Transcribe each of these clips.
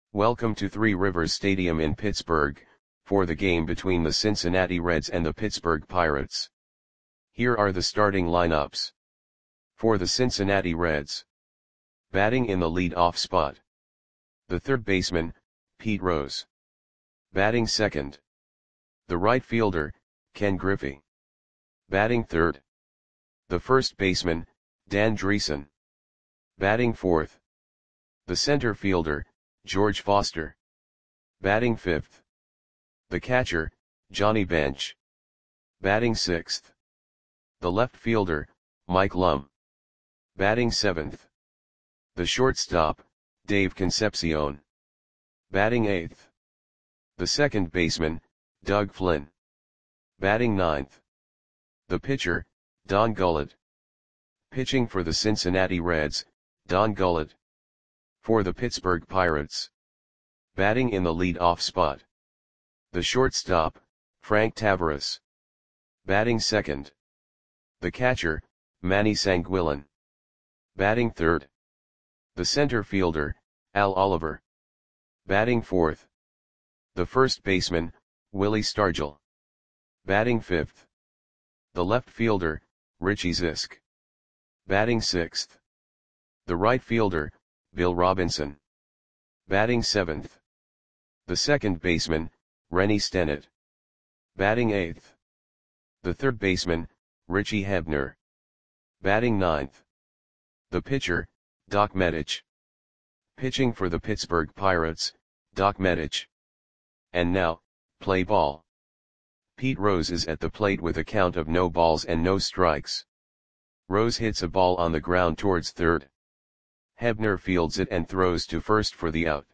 Welcome to Three Rivers Stadium in Pittsburgh, for the game between the Cincinnati Reds and the Pittsburgh Pirates. Here are the starting lineups. For the Cincinnati Reds. Batting in the lead-off spot. The third baseman, Pete Rose. Batting second. The right fielder, Ken Griffey. Batting third. The first baseman, Dan Driessen. Batting fourth. The center fielder, George Foster. Batting fifth. The catcher, Johnny Bench. Batting sixth. The left fielder, Mike Lum. Batting seventh. The shortstop, Dave Concepcion. Batting eighth. The second baseman, Doug Flynn. Batting ninth. The pitcher, Don Gullett. Pitching for the Cincinnati Reds, Don Gullett. For the Pittsburgh Pirates. Batting in the lead-off spot. The shortstop, Frank Taveras. Batting second. The catcher, Manny Sanguillen. Batting third. The center fielder, Al Oliver. Batting fourth. The first baseman, Willie Stargell. Batting fifth. The left fielder, Richie Zisk. Batting sixth. The right fielder, Bill Robinson. Batting seventh. The second baseman, Rennie Stennett. Batting eighth. The third baseman, Richie Hebner. Batting ninth. The pitcher, Doc Medich. Pitching for the Pittsburgh Pirates, Doc Medich. And now, play ball. Pete Rose is at the plate with a count of no balls and no strikes. Rose hits a ball on the ground towards third. Hebner fields it and throws to first for the out.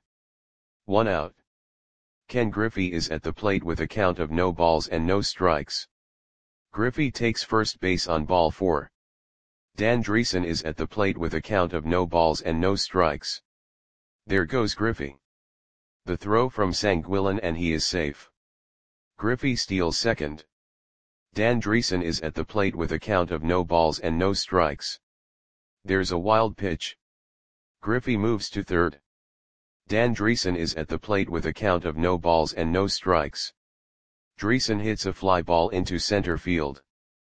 1 out. Ken Griffey is at the plate with a count of no balls and no strikes. Griffey takes first base on ball 4. Dan Driessen is at the plate with a count of no balls and no strikes. There goes Griffey. The throw from Sanguillen and he is safe. Griffey steals second. Dan Driessen is at the plate with a count of no balls and no strikes. There's a wild pitch. Griffey moves to third. Dan Driessen is at the plate with a count of no balls and no strikes. Driessen hits a fly ball into center field.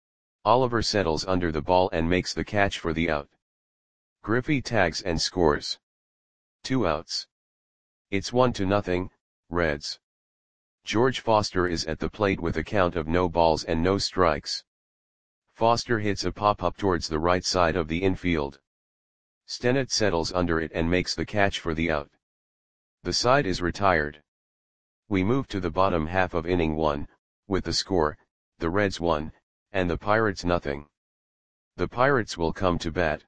Oliver settles under the ball and makes the catch for the out. Griffey tags and scores. 2 outs. It's 1-0, Reds. George Foster is at the plate with a count of no balls and no strikes. Foster hits a pop-up towards the right side of the infield. Stennett settles under it and makes the catch for the out. The side is retired. We move to the bottom half of inning 1, with the score, the Reds 1, and the Pirates 0. The Pirates will come to bat.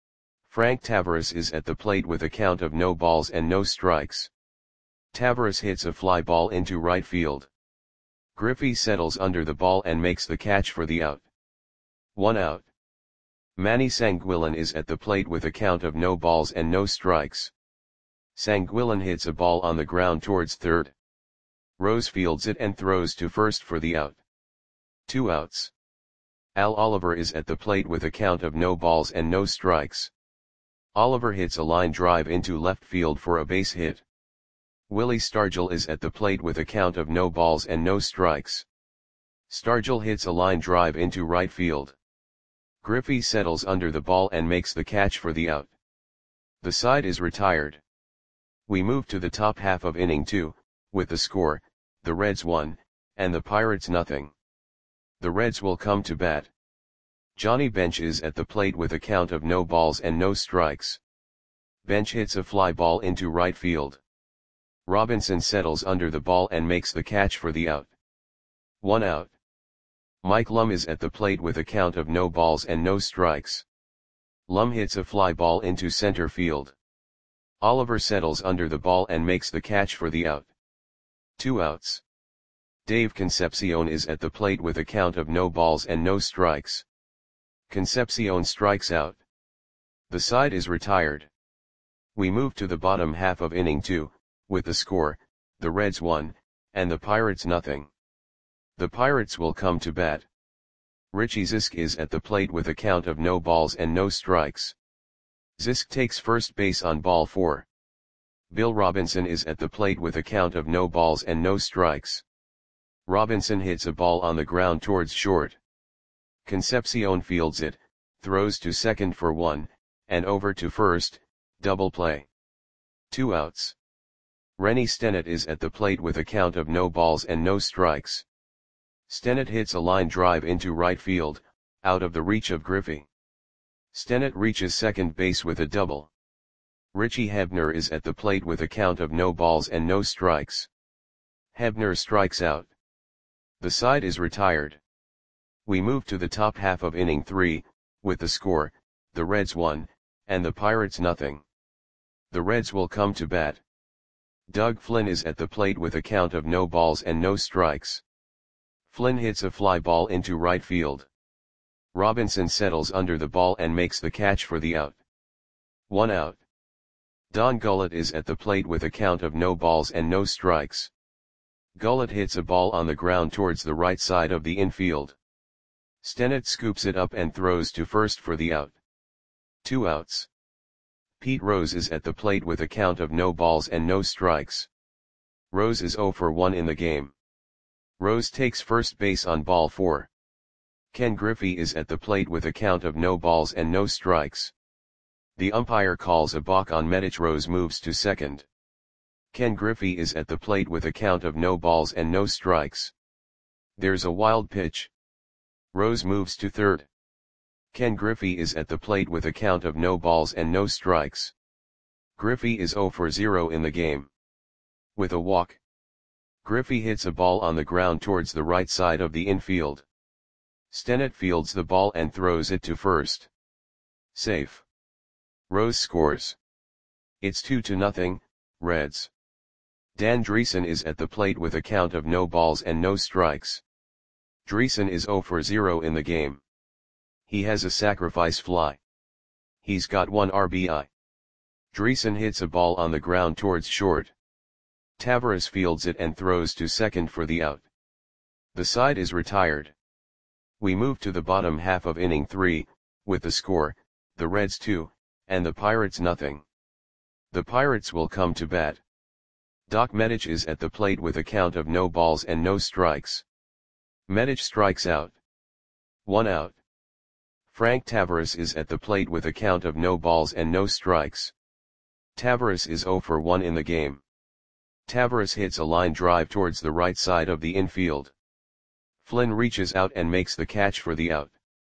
Frank Taveras is at the plate with a count of no balls and no strikes. Taveras hits a fly ball into right field. Griffey settles under the ball and makes the catch for the out. 1 out. Manny Sanguillen is at the plate with a count of no balls and no strikes. Sanguillen hits a ball on the ground towards third. Rose fields it and throws to first for the out. 2 outs. Al Oliver is at the plate with a count of no balls and no strikes. Oliver hits a line drive into left field for a base hit. Willie Stargell is at the plate with a count of no balls and no strikes. Stargell hits a line drive into right field. Griffey settles under the ball and makes the catch for the out. The side is retired. We move to the top half of inning 2, with the score, the Reds 1, and the Pirates 0. The Reds will come to bat. Johnny Bench is at the plate with a count of no balls and no strikes. Bench hits a fly ball into right field. Robinson settles under the ball and makes the catch for the out. 1 out. Mike Lum is at the plate with a count of no balls and no strikes. Lum hits a fly ball into center field. Oliver settles under the ball and makes the catch for the out. 2 outs. Dave Concepcion is at the plate with a count of no balls and no strikes. Concepcion strikes out. The side is retired. We move to the bottom half of inning 2, with the score, the Reds 1, and the Pirates 0. The Pirates will come to bat. Richie Zisk is at the plate with a count of no balls and no strikes. Zisk takes first base on ball 4. Bill Robinson is at the plate with a count of no balls and no strikes. Robinson hits a ball on the ground towards short. Concepcion fields it, throws to second for 1, and over to first, double play. 2 outs. Rennie Stennett is at the plate with a count of no balls and no strikes. Stennett hits a line drive into right field, out of the reach of Griffey. Stennett reaches second base with a double. Richie Hebner is at the plate with a count of no balls and no strikes. Hebner strikes out. The side is retired. We move to the top half of inning 3, with the score, the Reds 1, and the Pirates nothing. The Reds will come to bat. Doug Flynn is at the plate with a count of no balls and no strikes. Flynn hits a fly ball into right field. Robinson settles under the ball and makes the catch for the out. 1 out. Don Gullett is at the plate with a count of no balls and no strikes. Gullett hits a ball on the ground towards the right side of the infield. Stennett scoops it up and throws to first for the out. 2 outs. Pete Rose is at the plate with a count of no balls and no strikes. Rose is 0 for 1 in the game. Rose takes first base on ball 4. Ken Griffey is at the plate with a count of no balls and no strikes. The umpire calls a balk on Medich. Rose moves to second. Ken Griffey is at the plate with a count of no balls and no strikes. There's a wild pitch. Rose moves to third. Ken Griffey is at the plate with a count of no balls and no strikes. Griffey is 0 for 0 in the game. With a walk. Griffey hits a ball on the ground towards the right side of the infield. Stennett fields the ball and throws it to first. Safe. Rose scores. It's 2-0, Reds. Dan Dreesen is at the plate with a count of no balls and no strikes. Dreesen is 0 for 0 in the game. He has a sacrifice fly. He's got 1 RBI. Dreesen hits a ball on the ground towards short. Tavares fields it and throws to second for the out. The side is retired. We move to the bottom half of inning 3, with the score, the Reds 2, and the Pirates nothing. The Pirates will come to bat. Doc Medich is at the plate with a count of no balls and no strikes. Medich strikes out. 1 out. Frank Tavares is at the plate with a count of no balls and no strikes. Tavares is 0 for 1 in the game. Tavares hits a line drive towards the right side of the infield. Flynn reaches out and makes the catch for the out.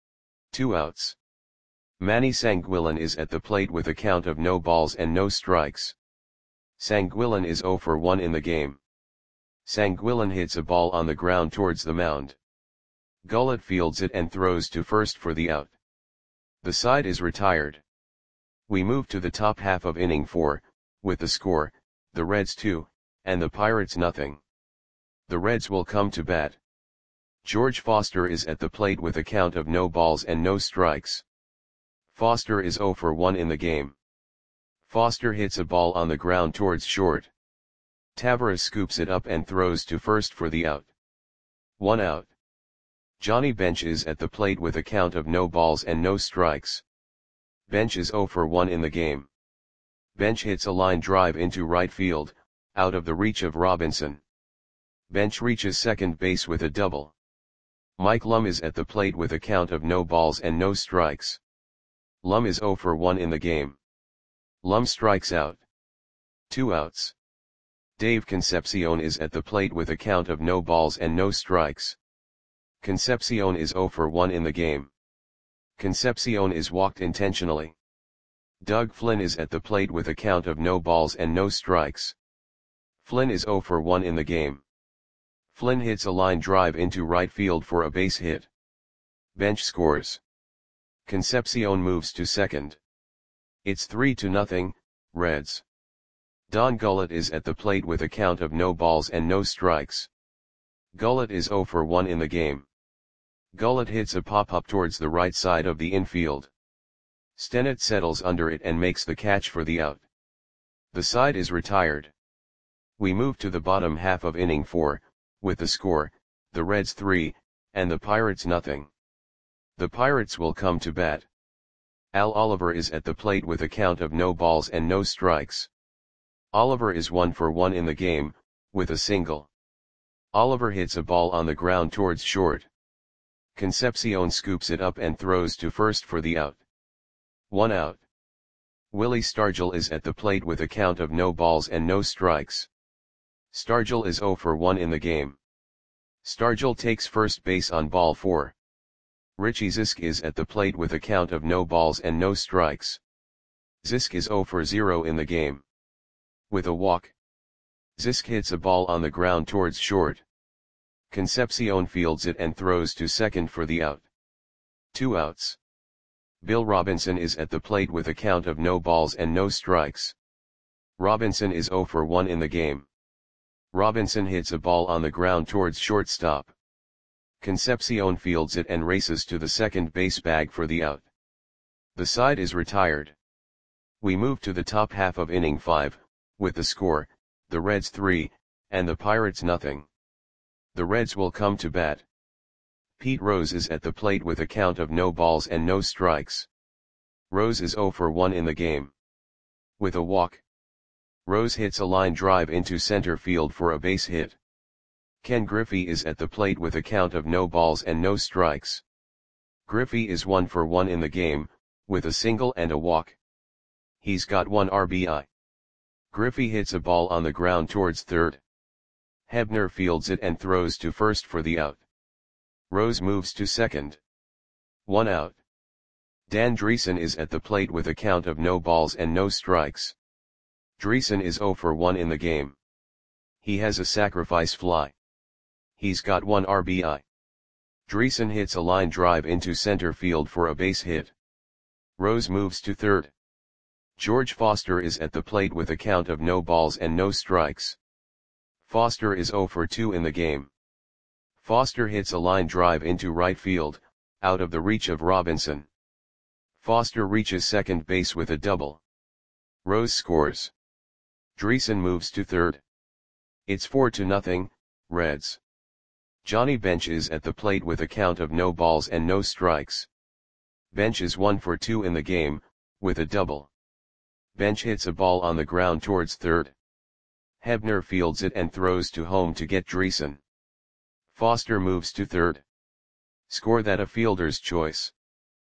2 outs. Manny Sanguillen is at the plate with a count of no balls and no strikes. Sanguillen is 0 for 1 in the game. Sanguillen hits a ball on the ground towards the mound. Gullett fields it and throws to first for the out. The side is retired. We move to the top half of inning 4, with the score, the Reds 2, and the Pirates nothing. The Reds will come to bat. George Foster is at the plate with a count of no balls and no strikes. Foster is 0 for 1 in the game. Foster hits a ball on the ground towards short. Tavares scoops it up and throws to first for the out. 1 out. Johnny Bench is at the plate with a count of no balls and no strikes. Bench is 0 for 1 in the game. Bench hits a line drive into right field, out of the reach of Robinson. Bench reaches second base with a double. Mike Lum is at the plate with a count of no balls and no strikes. Lum is 0 for 1 in the game. Lum strikes out. 2 outs. Dave Concepcion is at the plate with a count of no balls and no strikes. Concepcion is 0 for 1 in the game. Concepcion is walked intentionally. Doug Flynn is at the plate with a count of no balls and no strikes. Flynn is 0 for 1 in the game. Flynn hits a line drive into right field for a base hit. Bench scores. Concepcion moves to second. It's 3-0, Reds. Don Gullett is at the plate with a count of no balls and no strikes. Gullett is 0 for 1 in the game. Gullett hits a pop-up towards the right side of the infield. Stennett settles under it and makes the catch for the out. The side is retired. We move to the bottom half of inning 4, with the score, the Reds 3, and the Pirates nothing. The Pirates will come to bat. Al Oliver is at the plate with a count of no balls and no strikes. Oliver is 1 for 1 in the game, with a single. Oliver hits a ball on the ground towards short. Concepcion scoops it up and throws to first for the out. 1 out. Willie Stargell is at the plate with a count of no balls and no strikes. Stargell is 0 for 1 in the game. Stargell takes first base on ball 4. Richie Zisk is at the plate with a count of no balls and no strikes. Zisk is 0 for 0 in the game. With a walk, Zisk hits a ball on the ground towards short. Concepcion fields it and throws to second for the out. 2 outs. Bill Robinson is at the plate with a count of no balls and no strikes. Robinson is 0 for 1 in the game. Robinson hits a ball on the ground towards shortstop. Concepcion fields it and races to the second base bag for the out. The side is retired. We move to the top half of inning 5, with the score, the Reds 3, and the Pirates nothing. The Reds will come to bat. Pete Rose is at the plate with a count of no balls and no strikes. Rose is 0 for 1 in the game. With a walk, Rose hits a line drive into center field for a base hit. Ken Griffey is at the plate with a count of no balls and no strikes. Griffey is 1 for 1 in the game, with a single and a walk. He's got 1 RBI. Griffey hits a ball on the ground towards third. Hebner fields it and throws to first for the out. Rose moves to second. 1 out. Dan Dreesen is at the plate with a count of no balls and no strikes. Dreesen is 0 for 1 in the game. He has a sacrifice fly. He's got 1 RBI. Dreesen hits a line drive into center field for a base hit. Rose moves to third. George Foster is at the plate with a count of no balls and no strikes. Foster is 0 for 2 in the game. Foster hits a line drive into right field, out of the reach of Robinson. Foster reaches second base with a double. Rose scores. Dreesen moves to third. It's 4-0, Reds. Johnny Bench is at the plate with a count of no balls and no strikes. Bench is 1 for 2 in the game, with a double. Bench hits a ball on the ground towards third. Hebner fields it and throws to home to get Dreesen. Foster moves to third. Score that a fielder's choice.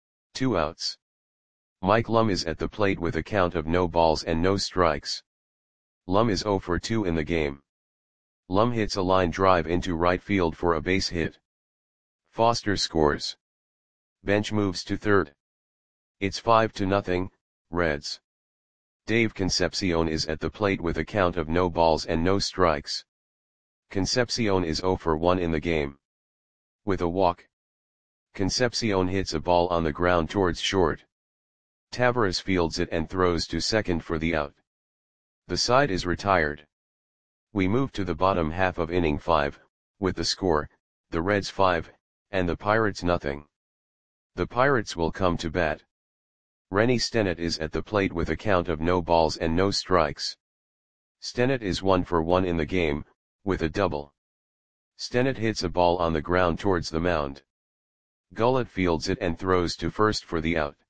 2 outs. Mike Lum is at the plate with a count of no balls and no strikes. Lum is 0 for 2 in the game. Lum hits a line drive into right field for a base hit. Foster scores. Bench moves to third. It's 5-0, Reds. Dave Concepcion is at the plate with a count of no balls and no strikes. Concepcion is 0 for 1 in the game. With a walk, Concepcion hits a ball on the ground towards short. Tavares fields it and throws to second for the out. The side is retired. We move to the bottom half of inning 5, with the score, the Reds 5, and the Pirates nothing. The Pirates will come to bat. Rennie Stennett is at the plate with a count of no balls and no strikes. Stennett is 1 for 1 in the game, with a double. Stennett hits a ball on the ground towards the mound. Gullett fields it and throws to first for the out.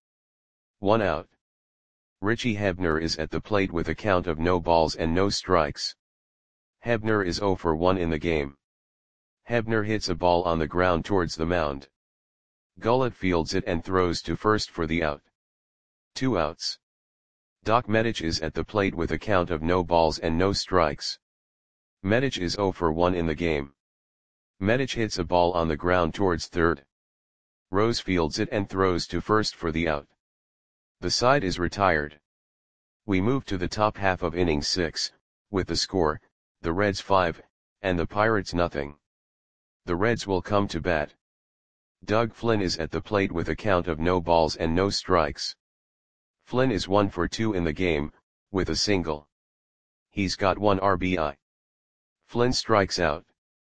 1 out. Richie Hebner is at the plate with a count of no balls and no strikes. Hebner is 0 for 1 in the game. Hebner hits a ball on the ground towards the mound. Gullett fields it and throws to first for the out. 2 outs. Doc Medich is at the plate with a count of no balls and no strikes. Medich is 0 for 1 in the game. Medich hits a ball on the ground towards third. Rose fields it and throws to first for the out. The side is retired. We move to the top half of inning 6, with the score, the Reds 5, and the Pirates nothing. The Reds will come to bat. Doug Flynn is at the plate with a count of no balls and no strikes. Flynn is 1 for 2 in the game, with a single. He's got 1 RBI. Flynn strikes out.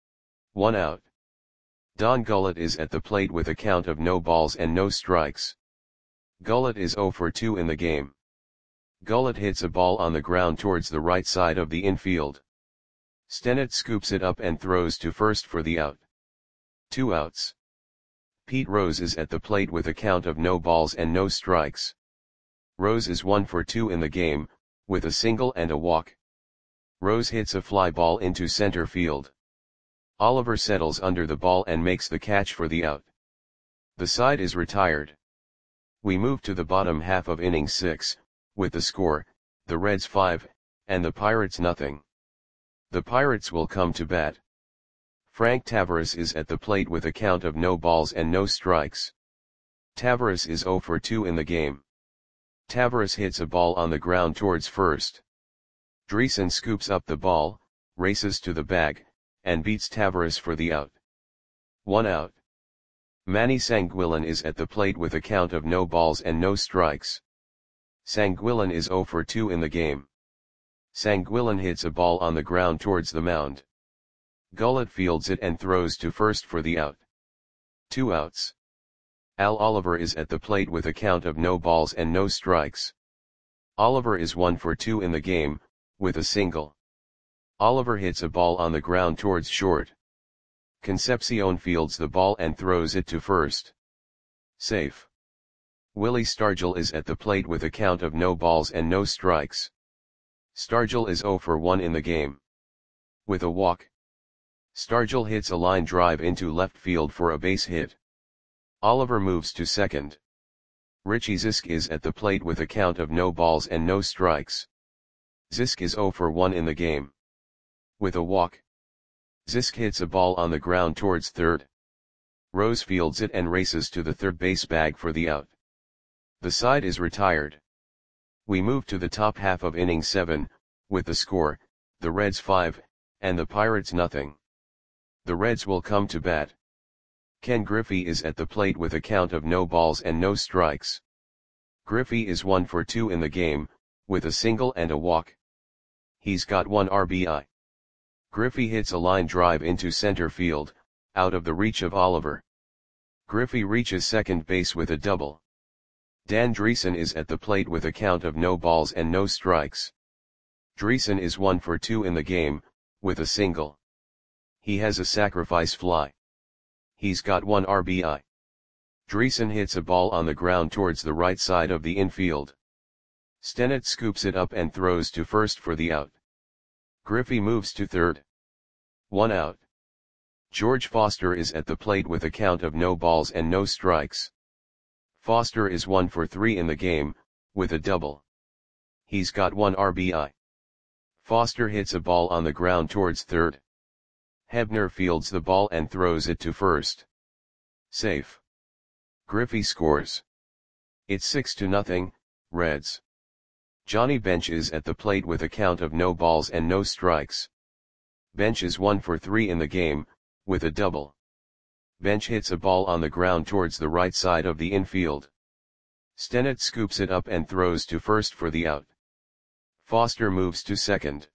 1 out. Don Gullett is at the plate with a count of no balls and no strikes. Gullett is 0 for 2 in the game. Gullett hits a ball on the ground towards the right side of the infield. Stennett scoops it up and throws to first for the out. 2 outs. Pete Rose is at the plate with a count of no balls and no strikes. Rose is 1 for 2 in the game, with a single and a walk. Rose hits a fly ball into center field. Oliver settles under the ball and makes the catch for the out. The side is retired. We move to the bottom half of inning 6, with the score, the Reds 5, and the Pirates nothing. The Pirates will come to bat. Frank Taveras is at the plate with a count of no balls and no strikes. Taveras is 0 for 2 in the game. Taveras hits a ball on the ground towards first. Dreesen scoops up the ball, races to the bag, and beats Taveras for the out. 1 out. Manny Sanguillen is at the plate with a count of no balls and no strikes. Sanguillen is 0 for 2 in the game. Sanguillen hits a ball on the ground towards the mound. Gullett fields it and throws to first for the out. 2 outs. Al Oliver is at the plate with a count of no balls and no strikes. Oliver is 1 for 2 in the game, with a single. Oliver hits a ball on the ground towards short. Concepcion fields the ball and throws it to first. Safe. Willie Stargell is at the plate with a count of no balls and no strikes. Stargell is 0 for 1 in the game. With a walk. Stargell hits a line drive into left field for a base hit. Oliver moves to second. Richie Zisk is at the plate with a count of no balls and no strikes. Zisk is 0 for 1 in the game. With a walk. Zisk hits a ball on the ground towards third. Rose fields it and races to the third base bag for the out. The side is retired. We move to the top half of inning 7, with the score, the Reds 5, and the Pirates nothing. The Reds will come to bat. Ken Griffey is at the plate with a count of no balls and no strikes. Griffey is 1 for 2 in the game, with a single and a walk. He's got 1 RBI. Griffey hits a line drive into center field, out of the reach of Oliver. Griffey reaches second base with a double. Dan Dreesen is at the plate with a count of no balls and no strikes. Dreesen is 1 for 2 in the game, with a single. He has a sacrifice fly. He's got 1 RBI. Dreesen hits a ball on the ground towards the right side of the infield. Stennett scoops it up and throws to first for the out. Griffey moves to third. 1 out. George Foster is at the plate with a count of no balls and no strikes. Foster is 1 for 3 in the game, with a double. He's got 1 RBI. Foster hits a ball on the ground towards third. Hebner fields the ball and throws it to first. Safe. Griffey scores. It's 6-0, Reds. Johnny Bench is at the plate with a count of no balls and no strikes. Bench is 1 for 3 in the game, with a double. Bench hits a ball on the ground towards the right side of the infield. Stennett scoops it up and throws to first for the out. Foster moves to second.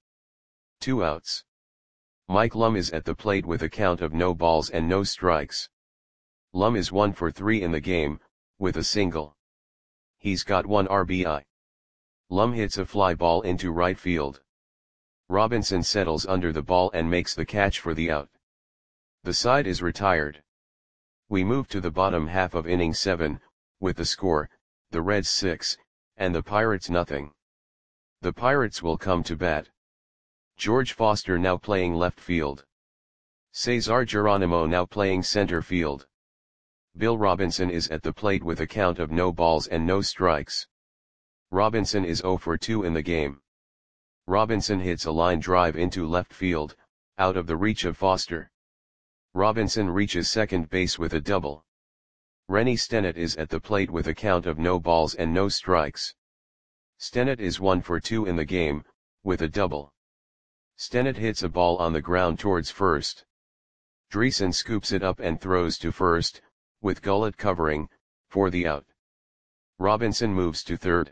2 outs. Mike Lum is at the plate with a count of no balls and no strikes. Lum is 1 for 3 in the game, with a single. He's got 1 RBI. Lum hits a fly ball into right field. Robinson settles under the ball and makes the catch for the out. The side is retired. We move to the bottom half of inning 7, with the score, the Reds 6, and the Pirates nothing. The Pirates will come to bat. George Foster now playing left field. Cesar Geronimo now playing center field. Bill Robinson is at the plate with a count of no balls and no strikes. Robinson is 0 for 2 in the game. Robinson hits a line drive into left field, out of the reach of Foster. Robinson reaches second base with a double. Rennie Stennett is at the plate with a count of no balls and no strikes. Stennett is 1 for 2 in the game, with a double. Stennett hits a ball on the ground towards first. Dreesen scoops it up and throws to first, with Gullett covering, for the out. Robinson moves to third.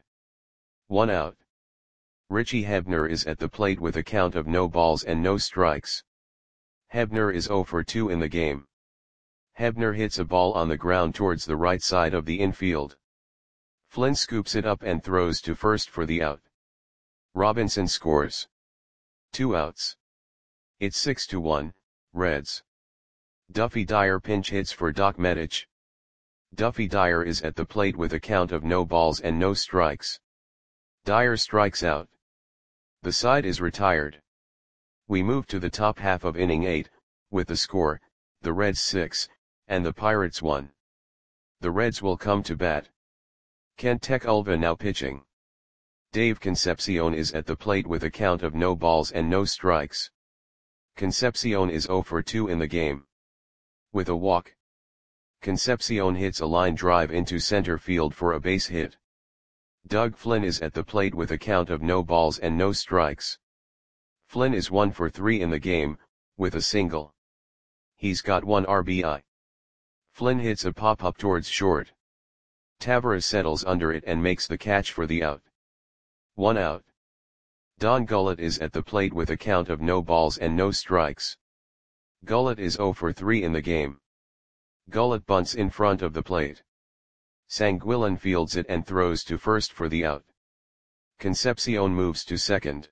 1 out. Richie Hebner is at the plate with a count of no balls and no strikes. Hebner is 0 for 2 in the game. Hebner hits a ball on the ground towards the right side of the infield. Flynn scoops it up and throws to first for the out. Robinson scores. 2 outs. It's 6-1, Reds. Duffy Dyer pinch hits for Doc Medich. Duffy Dyer is at the plate with a count of no balls and no strikes. Dyer strikes out. The side is retired. We move to the top half of inning 8, with the score, the Reds 6, and the Pirates 1. The Reds will come to bat. Kent Tekulve now pitching. Dave Concepcion is at the plate with a count of no balls and no strikes. Concepcion is 0 for 2 in the game. With a walk, Concepcion hits a line drive into center field for a base hit. Doug Flynn is at the plate with a count of no balls and no strikes. Flynn is 1 for 3 in the game, with a single. He's got 1 RBI. Flynn hits a pop-up towards short. Taveras settles under it and makes the catch for the out. 1 out. Don Gullett is at the plate with a count of no balls and no strikes. Gullett is 0 for 3 in the game. Gullett bunts in front of the plate. Sanguillen fields it and throws to first for the out. Concepcion moves to second.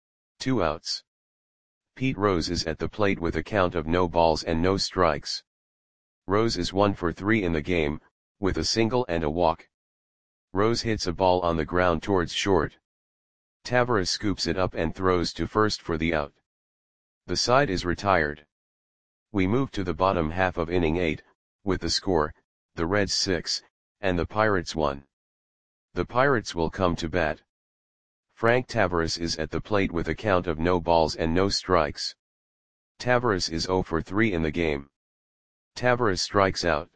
2 outs. Pete Rose is at the plate with a count of no balls and no strikes. Rose is 1 for 3 in the game, with a single and a walk. Rose hits a ball on the ground towards short. Taveras scoops it up and throws to first for the out. The side is retired. We move to the bottom half of inning 8, with the score, the Reds 6, and the Pirates 1. The Pirates will come to bat. Frank Taveras is at the plate with a count of no balls and no strikes. Taveras is 0 for 3 in the game. Taveras strikes out.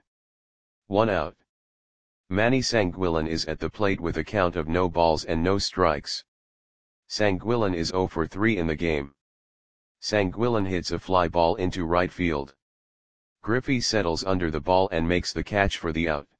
1 out. Manny Sanguillen is at the plate with a count of no balls and no strikes. Sanguillen is 0 for 3 in the game. Sanguillen hits a fly ball into right field. Griffey settles under the ball and makes the catch for the out.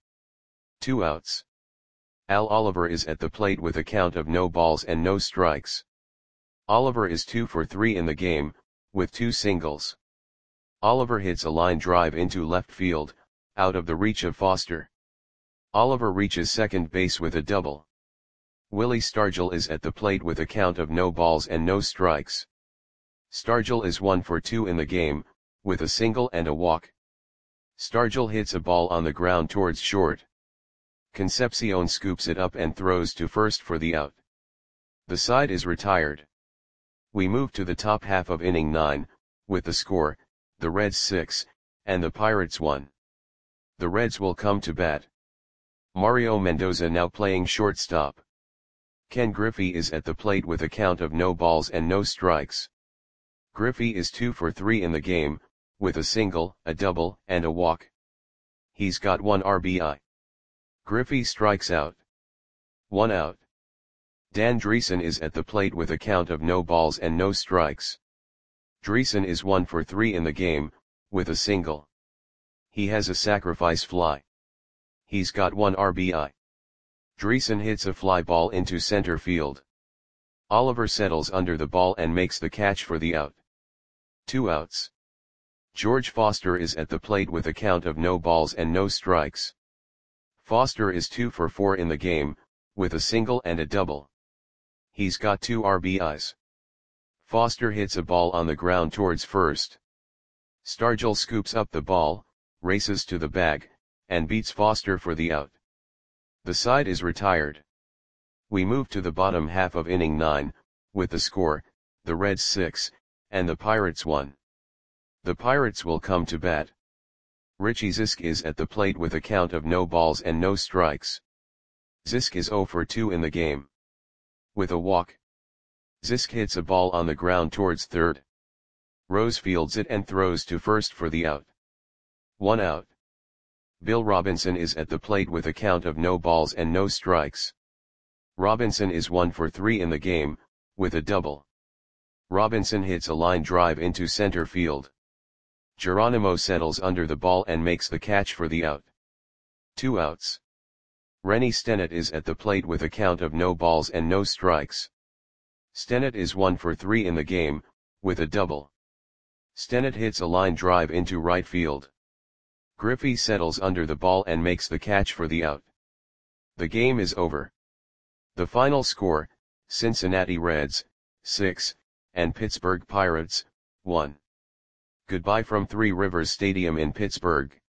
2 outs. Al Oliver is at the plate with a count of no balls and no strikes. Oliver is 2 for 3 in the game, with 2 singles. Oliver hits a line drive into left field, out of the reach of Foster. Oliver reaches second base with a double. Willie Stargell is at the plate with a count of no balls and no strikes. Stargell is 1 for 2 in the game, with a single and a walk. Stargell hits a ball on the ground towards short. Concepcion scoops it up and throws to first for the out. The side is retired. We move to the top half of inning 9, with the score, the Reds 6, and the Pirates 1. The Reds will come to bat. Mario Mendoza now playing shortstop. Ken Griffey is at the plate with a count of no balls and no strikes. Griffey is 2 for 3 in the game, with a single, a double, and a walk. He's got 1 RBI. Griffey strikes out. 1 out. Dan Dreesen is at the plate with a count of no balls and no strikes. Dreesen is 1 for 3 in the game, with a single. He has a sacrifice fly. He's got 1 RBI. Dreesen hits a fly ball into center field. Oliver settles under the ball and makes the catch for the out. 2 outs. George Foster is at the plate with a count of no balls and no strikes. Foster is 2 for 4 in the game, with a single and a double. He's got 2 RBIs. Foster hits a ball on the ground towards first. Stargell scoops up the ball, races to the bag, and beats Foster for the out. The side is retired. We move to the bottom half of inning 9, with the score, the Reds 6, and the Pirates 1. The Pirates will come to bat. Richie Zisk is at the plate with a count of no balls and no strikes. Zisk is 0 for 2 in the game. With a walk, Zisk hits a ball on the ground towards third. Rose fields it and throws to first for the out. 1 out. Bill Robinson is at the plate with a count of no balls and no strikes. Robinson is 1 for 3 in the game, with a double. Robinson hits a line drive into center field. Geronimo settles under the ball and makes the catch for the out. 2 outs. Rennie Stennett is at the plate with a count of no balls and no strikes. Stennett is 1 for 3 in the game, with a double. Stennett hits a line drive into right field. Griffey settles under the ball and makes the catch for the out. The game is over. The final score, Cincinnati Reds, 6, and Pittsburgh Pirates, 1. Goodbye from Three Rivers Stadium in Pittsburgh.